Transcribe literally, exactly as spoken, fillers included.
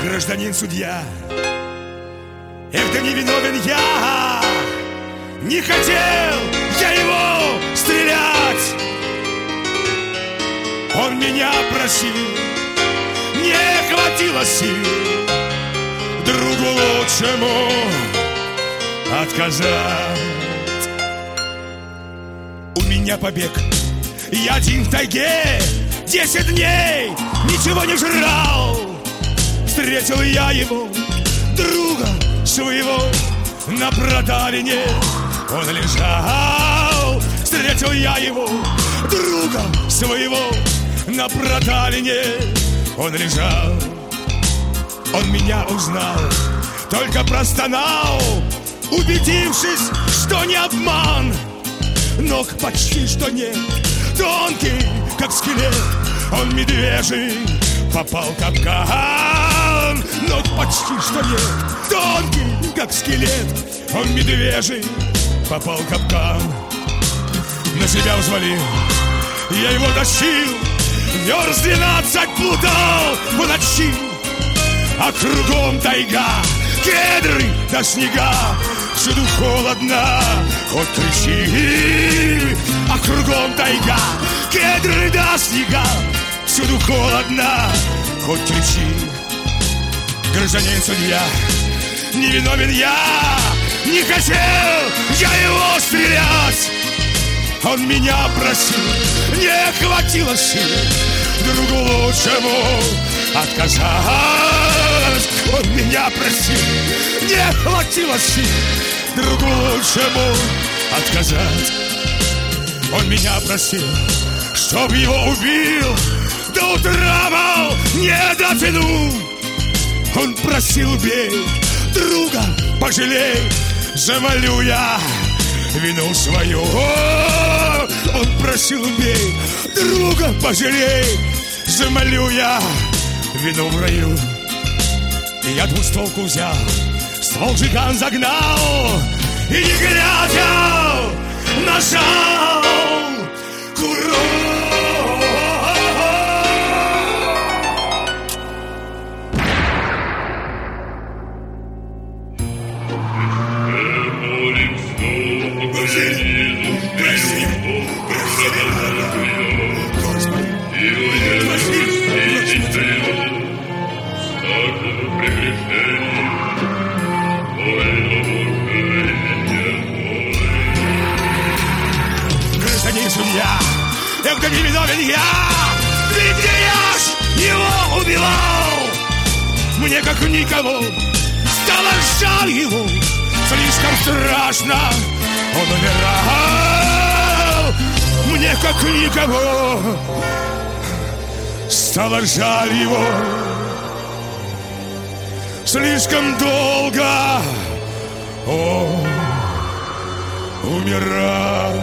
Гражданин-судья, эх, да не виновен я, не хотел я его стрелять. Он меня просил, не хватило сил другу лучшему отказать. У меня побег, я один в тайге, десять дней ничего не жрал. Встретил я его, друга своего, на проталине он лежал. Встретил я его, друга своего, на проталине он лежал. Он меня узнал, только простонал, убедившись, что не обман. Ног почти что нет, тонкий, как скелет, он медвежий, попал в капкан. Ног почти что нет, тонкий, как скелет, он медвежий, попал в капкан. На себя взвалил, я его тащил, верст двенадцать плутал в ночи, а кругом тайга, кедры до снега. Всюду холодно, хоть кричи, а кругом тайга, кедры до снега. Всюду холодно, хоть кричи. Гражданин судья, не виновен я, не хотел я его стрелять. Он меня просил, не хватило сил другу лучшему отказать. Он меня просил, не хватило сил другу лучшему отказать. Он меня просил, чтоб его убил, до утра, мол, не дотяну. Он просил, бей, друга пожалей, замолю я вину свою. Он просил, бей, друга пожалей, замолю я вину в раю. И я двустволку взял, ствол жиган загнал, и не глядя нажал курок. Гражданин судья, эх, да не виновен я, ведь не я ж его убивал. Мне как никого стало жаль его, слишком страшно он умирал. Мне как никого стало жаль его, слишком долго он умирал.